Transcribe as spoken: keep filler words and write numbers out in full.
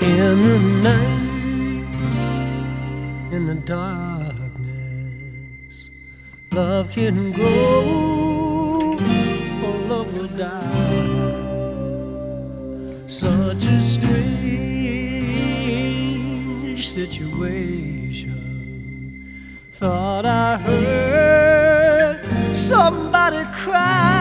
In the night, in the darkness, love can grow or love will die. Such a strange situation. Thought I heard somebody cry.